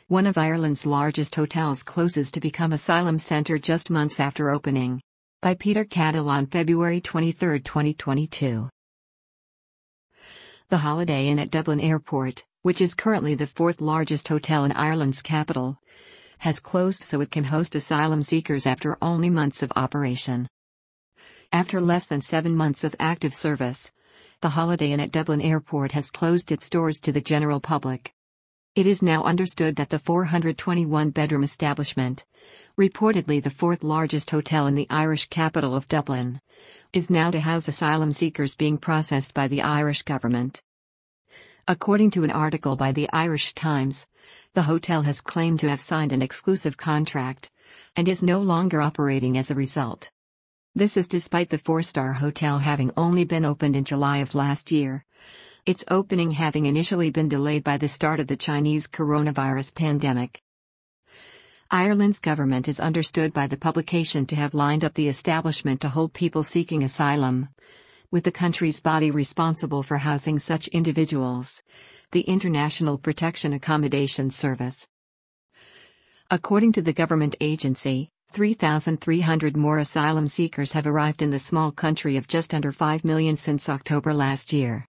One of Ireland's largest hotels closes to become asylum centre just months after opening. By Peter Caddill on February 23, 2022. The Holiday Inn at Dublin Airport, which is currently the fourth largest hotel in Ireland's capital, has closed so it can host asylum seekers after only months of operation. After less than 7 months of active service, the Holiday Inn at Dublin Airport has closed its doors to the general public. It is now understood that the 421-bedroom establishment, reportedly the fourth largest hotel in the Irish capital of Dublin, is now to house asylum seekers being processed by the Irish government. According to an article by the Irish Times, the hotel has claimed to have signed an exclusive contract and is no longer operating as a result. This is despite the four-star hotel having only been opened in July of last year, its opening having initially been delayed by the start of the Chinese coronavirus pandemic. Ireland's government is understood by the publication to have lined up the establishment to hold people seeking asylum, with the country's body responsible for housing such individuals, the International Protection Accommodation Service. According to the government agency, 3,300 more asylum seekers have arrived in the small country of just under 5 million since October last year.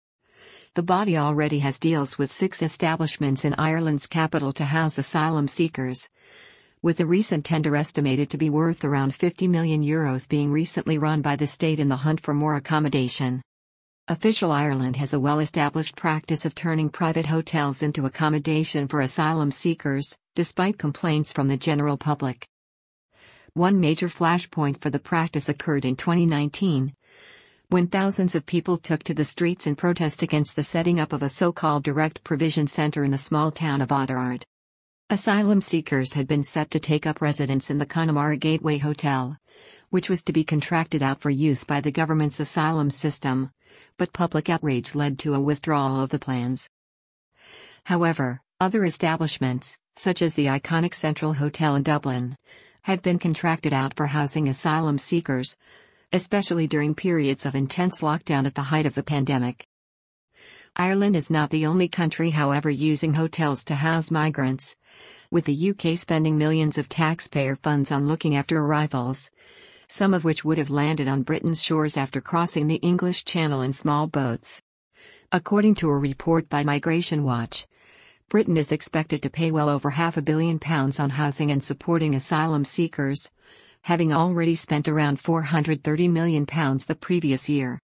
The body already has deals with 6 establishments in Ireland's capital to house asylum seekers, with the recent tender estimated to be worth around €50 million being recently run by the state in the hunt for more accommodation. Official Ireland has a well-established practice of turning private hotels into accommodation for asylum seekers, despite complaints from the general public. One major flashpoint for the practice occurred in 2019, when thousands of people took to the streets in protest against the setting up of a so-called direct provision center in the small town of Oughterard. Asylum seekers had been set to take up residence in the Connemara Gateway Hotel, which was to be contracted out for use by the government's asylum system, but public outrage led to a withdrawal of the plans. However, other establishments, such as the iconic Central Hotel in Dublin, had been contracted out for housing asylum seekers, especially during periods of intense lockdown at the height of the pandemic. Ireland is not the only country, however, using hotels to house migrants, with the UK spending millions of taxpayer funds on looking after arrivals, some of which would have landed on Britain's shores after crossing the English Channel in small boats. According to a report by Migration Watch, Britain is expected to pay well over £500 million on housing and supporting asylum seekers, having already spent around £430 million the previous year.